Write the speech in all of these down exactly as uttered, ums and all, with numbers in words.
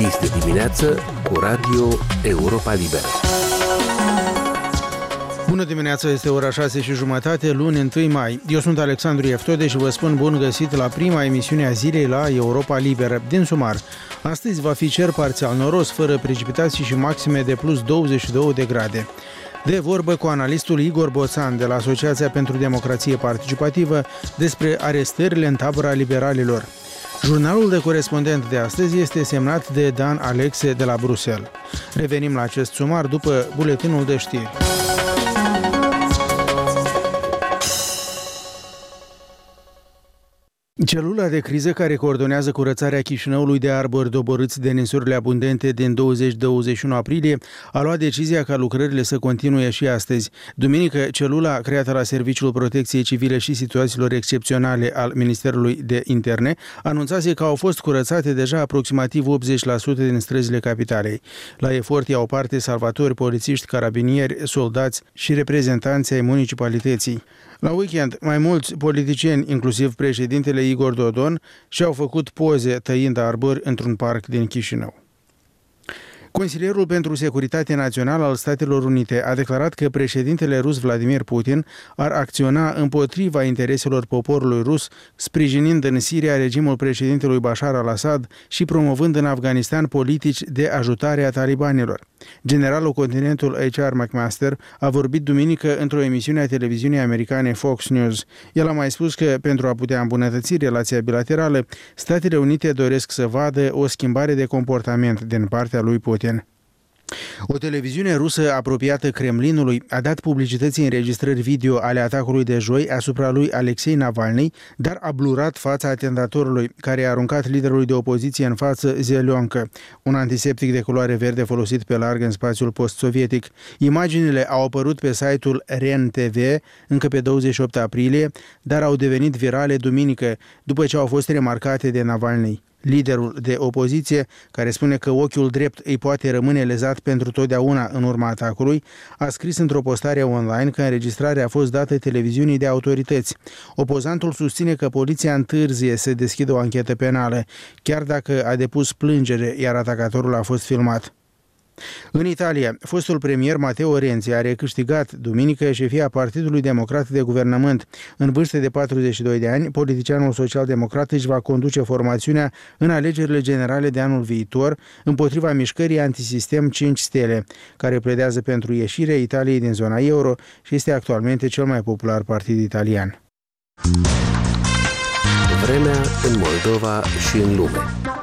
Este dimineață cu Radio Europa Liberă. Bună dimineața, este ora șase și jumătate, luni întâi mai. Eu sunt Alexandru Eftode și vă spun bun găsit la prima emisiune a zilei la Europa Liberă. Din sumar, astăzi va fi cer parțial noros, fără precipitații și maxime de plus douăzeci și două de grade. De vorbă cu analistul Igor Boțan de la Asociația pentru Democrație Participativă despre arestările în tabăra liberalilor. Jurnalul de corespondent de astăzi este semnat de Dan Alexe de la Bruxelles. Revenim la acest sumar după buletinul de știri. Celula de criză care coordonează curățarea Chișinăului de arbori doborâți de ninsurile abundente din douăzeci douăzeci și unu aprilie a luat decizia ca lucrările să continue și astăzi. Duminică, celula creată la Serviciul Protecției Civile și Situațiilor Excepționale al Ministerului de Interne anunțase că au fost curățate deja aproximativ optzeci la sută din străzile capitalei. La efort iau parte salvatori, polițiști, carabinieri, soldați și reprezentanții ai municipalității. La weekend, mai mulți politicieni, inclusiv președintele Igor Dodon, și-au făcut poze tăind arbori într-un parc din Chișinău. Consilierul pentru Securitate Națională al Statelor Unite a declarat că președintele rus Vladimir Putin ar acționa împotriva intereselor poporului rus, sprijinind în Siria regimul președintelui Bashar al-Assad și promovând în Afganistan politici de ajutare a talibanilor. Generalul continentul H R McMaster a vorbit duminică într-o emisiune a televiziunii americane Fox News. El a mai spus că, pentru a putea îmbunătăți relația bilaterală, Statele Unite doresc să vadă o schimbare de comportament din partea lui Putin. O televiziune rusă apropiată Kremlinului a dat publicității înregistrări video ale atacului de joi asupra lui Alexei Navalny, dar a blurat fața atentatorului, care a aruncat liderului de opoziție în față zelioncă, un antiseptic de culoare verde folosit pe larg în spațiul post-sovietic. Imaginile au apărut pe site-ul R E N T V încă pe douăzeci și opt aprilie, dar au devenit virale duminică, după ce au fost remarcate de Navalny. Liderul de opoziție, care spune că ochiul drept îi poate rămâne lezat pentru totdeauna în urma atacului, a scris într-o postare online că înregistrarea a fost dată televiziunii de autorități. Opozantul susține că poliția întârzie să deschidă o anchetă penală, chiar dacă a depus plângere, iar atacatorul a fost filmat. În Italia, fostul premier Matteo Renzi a recâștigat duminică șefia Partidului Democrat de Guvernământ. În vârstă de patruzeci și doi de ani, politicianul social-democrat își va conduce formațiunea în alegerile generale de anul viitor împotriva mișcării antisistem cinci stele, care pledează pentru ieșirea Italiei din zona euro și este actualmente cel mai popular partid italian. Vremea în Moldova și în lume.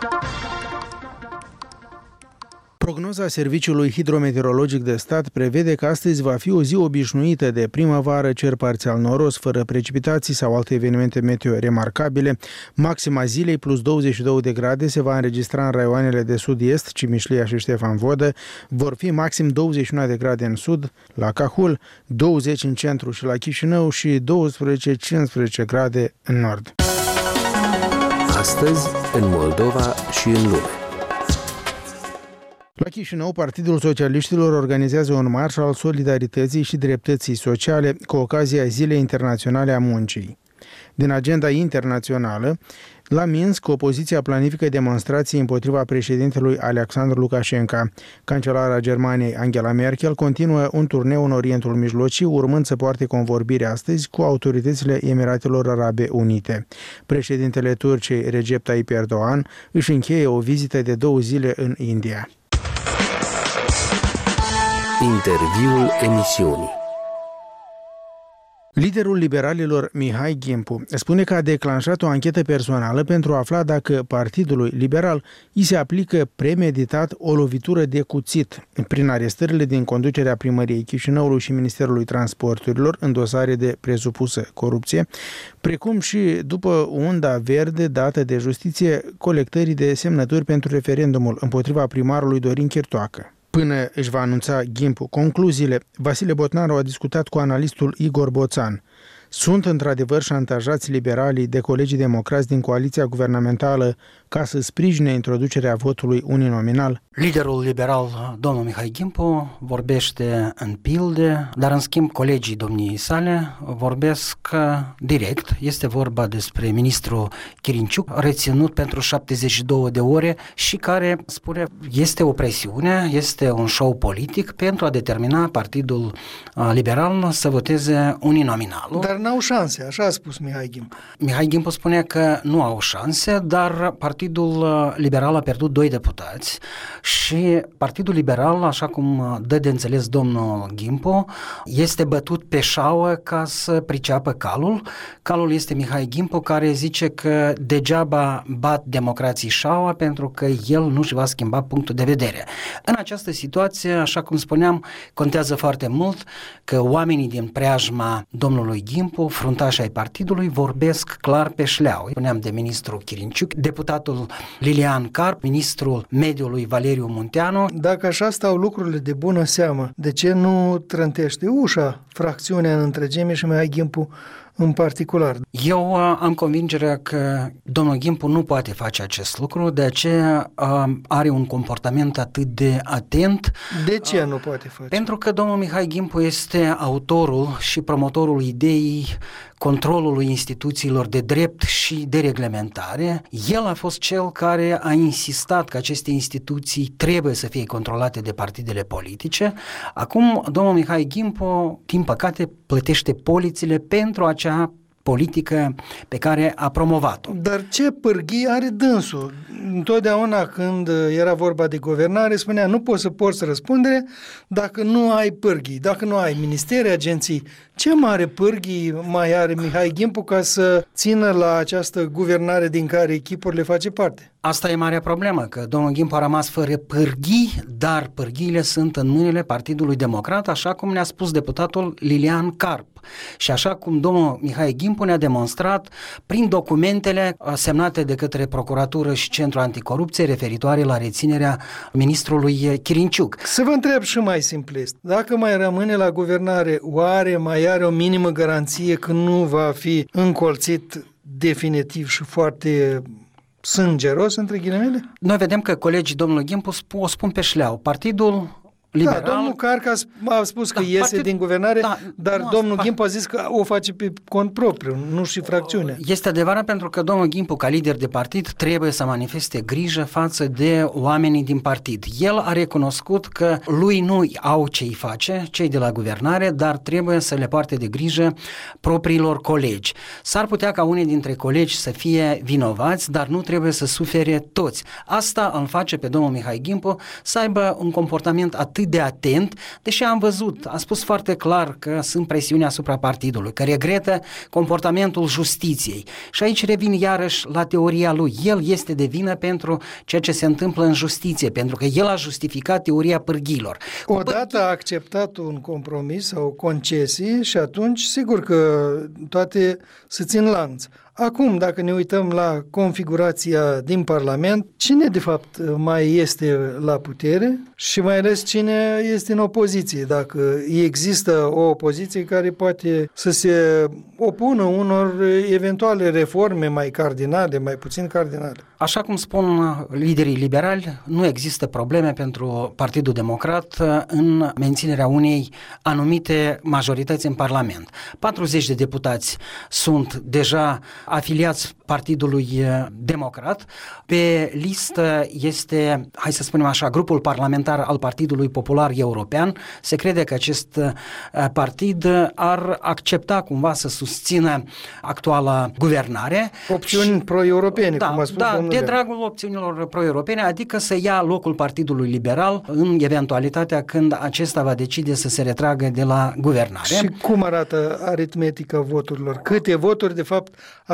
Prognoza Serviciului Hidrometeorologic de Stat prevede că astăzi va fi o zi obișnuită de primăvară, cer parțial noros, fără precipitații sau alte evenimente meteo remarcabile. Maxima zilei plus douăzeci și două de grade se va înregistra în raioanele de sud-est, Cimișlia și Ștefan Vodă. Vor fi maxim douăzeci și unu de grade în sud, la Cahul, douăzeci în centru și la Chișinău și doisprezece cincisprezece grade în nord. Astăzi, în Moldova și în lume. La Chișinău, Partidul Socialiștilor organizează un marș al solidarității și dreptății sociale cu ocazia Zilei Internaționale a Muncii. Din agenda internațională, la Minsk, opoziția planifică demonstrații împotriva președintelui Alexandru Lukashenko. Cancelara Germaniei Angela Merkel continuă un turneu în Orientul Mijlociu, urmând să poarte convorbiri astăzi cu autoritățile Emiratelor Arabe Unite. Președintele Turciei Recep Tayyip Erdogan își încheie o vizită de două zile în India. Interviul emisiunii. Liderul liberalilor Mihai Gimpu spune că a declanșat o anchetă personală pentru a afla dacă Partidului Liberal îi se aplică premeditat o lovitură de cuțit prin arestările din conducerea Primăriei Chișinăului și Ministerului Transporturilor în dosare de presupusă corupție, precum și după unda verde dată de justiție colectării de semnături pentru referendumul împotriva primarului Dorin Chirtoacă. Până își va anunța Gimpu concluziile, Vasile Botnaru a discutat cu analistul Igor Boțan. Sunt într-adevăr șantajați liberalii de colegii democrați din coaliția guvernamentală ca să sprijine introducerea votului uninominal? Liderul liberal, domnul Mihai Gimpu, vorbește în pilde, dar în schimb colegii domniei sale vorbesc direct. Este vorba despre ministrul Chirinciuc, reținut pentru șaptezeci și două de ore și care spune este o presiune, este un show politic pentru a determina Partidul Liberal să voteze uninominalul. Dar n-au șanse, așa a spus Mihai Gimpu. Mihai Gimpu spune că nu au șanse, dar Partidul Liberal a pierdut doi deputați și Partidul Liberal, așa cum dă de înțeles domnul Gimpu, este bătut pe șaua ca să priceapă calul. Calul este Mihai Gimpu, care zice că degeaba bat democrații șaua pentru că el nu-și va schimba punctul de vedere. În această situație, așa cum spuneam, contează foarte mult că oamenii din preajma domnului Gimpu, fruntașii ai partidului, vorbesc clar pe șleau. Spuneam de ministrul Chirinciuc, deputatul Lilian Carp, ministrul mediului Valeriu Munteanu. Dacă așa stau lucrurile de bună seamă, de ce nu trântește ușa fracțiunea în întregime și Mihai Gimpu în particular? Eu uh, am convingerea că domnul Gimpu nu poate face acest lucru, de aceea uh, are un comportament atât de atent. De ce uh, nu poate face? Pentru că domnul Mihai Gimpu este autorul și promotorul ideii controlului instituțiilor de drept și de reglementare. El a fost cel care a insistat că aceste instituții trebuie să fie controlate de partidele politice. Acum, domnul Mihai Gimpu, din păcate, plătește polițile pentru acea politică pe care a promovat-o. Dar ce pârghii are dânsul? Întotdeauna când era vorba de guvernare, spunea nu poți să porți răspundere dacă nu ai pârghii, dacă nu ai ministere, agenții. Ce mare pârghii mai are Mihai Gimpu ca să țină la această guvernare din care echipurile face parte? Asta e marea problemă, că domnul Gimpu a rămas fără pârghii, dar pârghiile sunt în mâinile Partidului Democrat, așa cum ne-a spus deputatul Lilian Carp. Și așa cum domnul Mihai Gimpu ne-a demonstrat prin documentele semnate de către Procuratură și Centrul Anticorupție referitoare la reținerea ministrului Chirinciuc. Să vă întreb și mai simplist, dacă mai rămâne la guvernare, oare mai are o minimă garanție că nu va fi încolțit definitiv și foarte sângeros, între ghilimele? Noi vedem că colegii domnului Gimpu o spun pe șleau. Partidul Liberal. Da, domnul Carca a spus că da, iese partid... din guvernare, da, dar nu, domnul Gimpu a zis că o face pe cont propriu, nu și fracțiunea. Este adevărat, pentru că domnul Gimpu, ca lider de partid, trebuie să manifeste grijă față de oamenii din partid. El a recunoscut că lui nu au ce-i face, cei de la guvernare, dar trebuie să le poarte de grijă propriilor colegi. S-ar putea ca unii dintre colegi să fie vinovați, dar nu trebuie să sufere toți. Asta îl face pe domnul Mihai Gimpu să aibă un comportament atât de atent, deși am văzut, a spus foarte clar că sunt presiuni asupra partidului, că regretă comportamentul justiției. Și aici revin iarăși la teoria lui. El este de vină pentru ceea ce se întâmplă în justiție, pentru că el a justificat teoria pârghilor. Odată a acceptat un compromis sau concesii și atunci sigur că toate se țin lanț. Acum, dacă ne uităm la configurația din Parlament, cine de fapt mai este la putere și mai ales cine este în opoziție? Dacă există o opoziție care poate să se opună unor eventuale reforme mai cardinale, mai puțin cardinale. Așa cum spun liderii liberali, nu există probleme pentru Partidul Democrat în menținerea unei anumite majorități în Parlament. patruzeci de deputați sunt deja afiliați Partidului Democrat. Pe listă este, hai să spunem așa, grupul parlamentar al Partidului Popular European. Se crede că acest partid ar accepta cumva să susțină actuala guvernare. Opțiuni și, pro-europene, da, cum a spus da, domnul de Lean. dragul opțiunilor pro-europene, adică să ia locul Partidului Liberal în eventualitatea când acesta va decide să se retragă de la guvernare. Și cum arată aritmetica voturilor? Câte voturi, de fapt, ar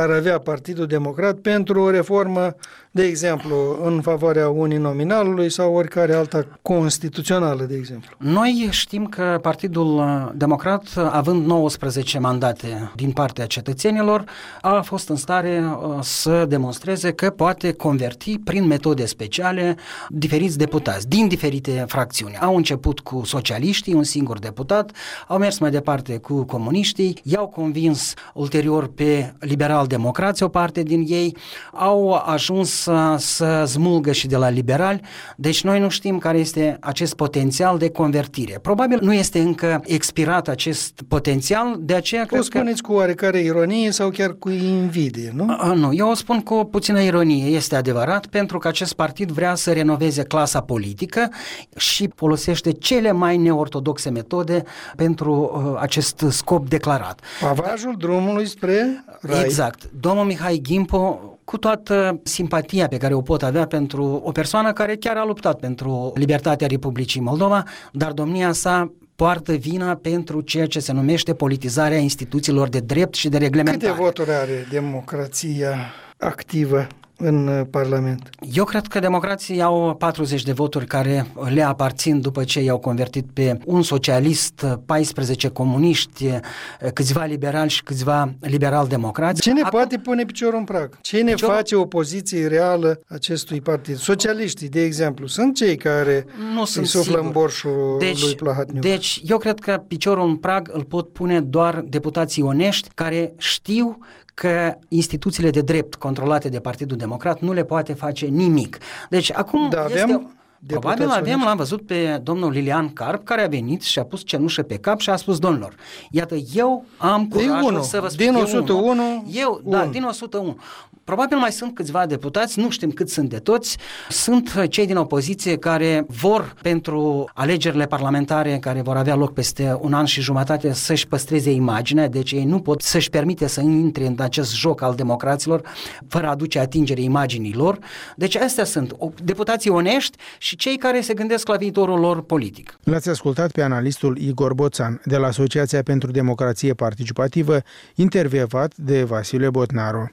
ar avea Partidul Democrat pentru o reformă, de exemplu, în favoarea uninominalului sau oricare alta constituțională, de exemplu? Noi știm că Partidul Democrat, având nouăsprezece mandate din partea cetățenilor, a fost în stare să demonstreze că poate converti prin metode speciale diferiți deputați din diferite fracțiuni. Au început cu socialiștii, un singur deputat, au mers mai departe cu comuniștii, i-au convins ulterior pe liberal-democrați, o parte din ei, au ajuns să, să smulgă și de la liberali, deci noi nu știm care este acest potențial de convertire. Probabil nu este încă expirat acest potențial, de aceea cred o spuneți că... cu oarecare ironie sau chiar cu invidie, nu? A, nu, eu o spun cu puțină ironie, este adevărat, pentru că acest partid vrea să renoveze clasa politică și folosește cele mai neortodoxe metode pentru uh, acest scop declarat. Pavajul drumului spre rai. Exact. Domnul Mihai Ghimpo, cu toată simpatia pe care o pot avea pentru o persoană care chiar a luptat pentru libertatea Republicii Moldova, dar domnia sa poartă vina pentru ceea ce se numește politizarea instituțiilor de drept și de reglementare. Câte voturi are democrația activă în Parlament? Eu cred că democrații au patruzeci de voturi care le aparțin după ce i-au convertit pe un socialist, paisprezece comuniști, câțiva liberali și câțiva liberal-democrați. Cine Acum... poate pune piciorul în prag? Cine piciorul... face opoziție reală acestui partid? Socialiștii, de exemplu, sunt cei care nu îi sunt suflă sigur. în borșul deci, lui Plahatniuc. Deci, eu cred că piciorul în prag îl pot pune doar deputații onești care știu că instituțiile de drept controlate de Partidul Democrat nu le poate face nimic. Deci acum da, este... avem Probabil avem, l-am văzut pe domnul Lilian Carp, care a venit și a pus cenușă pe cap și a spus, domnilor, iată, eu am curajul să vă spun. Din o sută unu, eu, unu. da, din o sută unu. Probabil mai sunt câțiva deputați, nu știm cât sunt de toți, sunt cei din opoziție care vor pentru alegerile parlamentare care vor avea loc peste un an și jumătate să-și păstreze imaginea, deci ei nu pot să-și permite să intre în acest joc al democraților fără a aduce atingere imaginii lor. Deci astea sunt deputații onești și cei care se gândesc la viitorul lor politic. L-ați ascultat pe analistul Igor Boțan de la Asociația pentru Democrație Participativă, intervievat de Vasile Botnaru.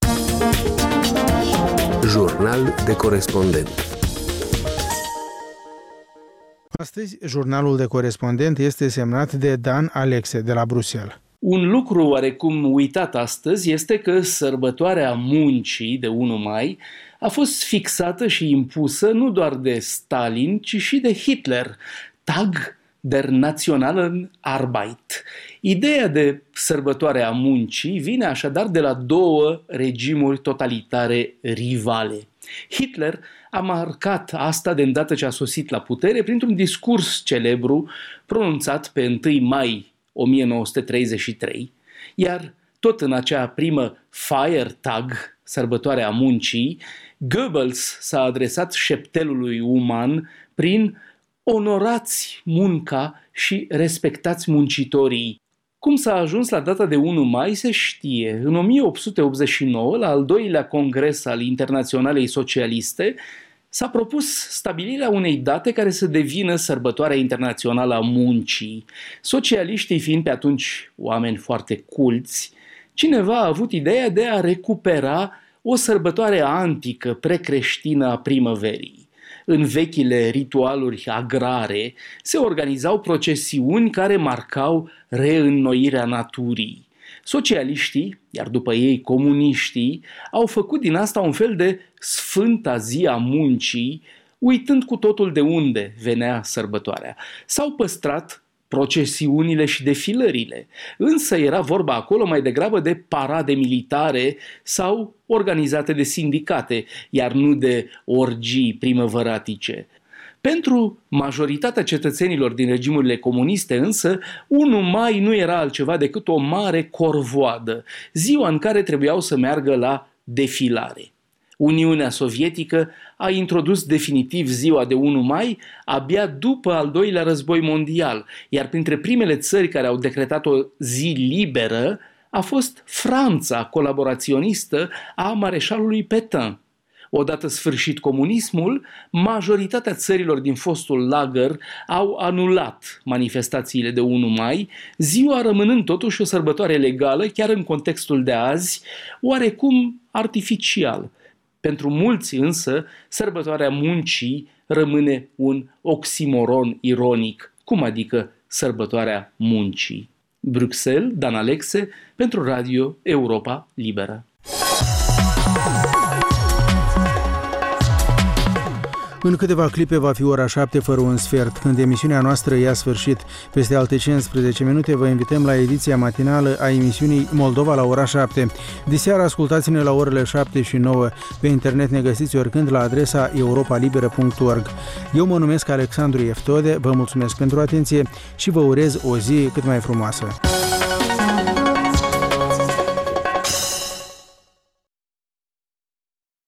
Jurnal de corespondent. Astăzi, jurnalul de corespondent este semnat de Dan Alexe de la Bruxelles. Un lucru oarecum uitat astăzi este că sărbătoarea muncii de unu mai a fost fixată și impusă nu doar de Stalin, ci și de Hitler, Tag der Nationalen Arbeit. Ideea de sărbătoare a muncii vine așadar de la două regimuri totalitare rivale. Hitler a marcat asta de îndată ce a sosit la putere printr-un discurs celebru pronunțat pe întâi mai o mie nouă sute treizeci și trei, iar tot în acea primă Feiertag, sărbătoarea muncii, Goebbels s-a adresat șeptelului uman prin onorați munca și respectați muncitorii. Cum s-a ajuns la data de unu mai se știe. În o mie opt sute optzeci și nouă, la al doilea congres al Internaționalei Socialiste, s-a propus stabilirea unei date care să devină sărbătoarea internațională a muncii. Socialiștii fiind pe atunci oameni foarte culți, cineva a avut ideea de a recupera o sărbătoare antică, precreștină a primăverii. În vechile ritualuri agrare se organizau procesiuni care marcau reînnoirea naturii. Socialiștii, iar după ei comuniștii, au făcut din asta un fel de sfânta zi a muncii, uitând cu totul de unde venea sărbătoarea. S-au păstrat procesiunile și defilările, însă era vorba acolo mai degrabă de parade militare sau organizate de sindicate, iar nu de orgii primăvăratice. Pentru majoritatea cetățenilor din regimurile comuniste însă, unu mai nu era altceva decât o mare corvoadă, ziua în care trebuiau să meargă la defilare. Uniunea Sovietică a introdus definitiv ziua de unu mai abia după al doilea război mondial, iar printre primele țări care au decretat o zi liberă a fost Franța, colaboraționistă a mareșalului Pétain. Odată sfârșit comunismul, majoritatea țărilor din fostul lagăr au anulat manifestațiile de unu mai, ziua rămânând totuși o sărbătoare legală, chiar în contextul de azi, oarecum artificial. Pentru mulți însă, sărbătoarea muncii rămâne un oximoron ironic. Cum adică sărbătoarea muncii? Bruxelles, Dan Alexe, pentru Radio Europa Liberă. În câteva clipe va fi ora șapte fără un sfert, când emisiunea noastră ia sfârșit. Peste alte cincisprezece minute vă invităm la ediția matinală a emisiunii Moldova la ora șapte. Diseară ascultați-ne la orele șapte și nouă. Pe internet ne găsiți oricând la adresa europa liberă punct org. Eu mă numesc Alexandru Eftode, vă mulțumesc pentru atenție și vă urez o zi cât mai frumoasă.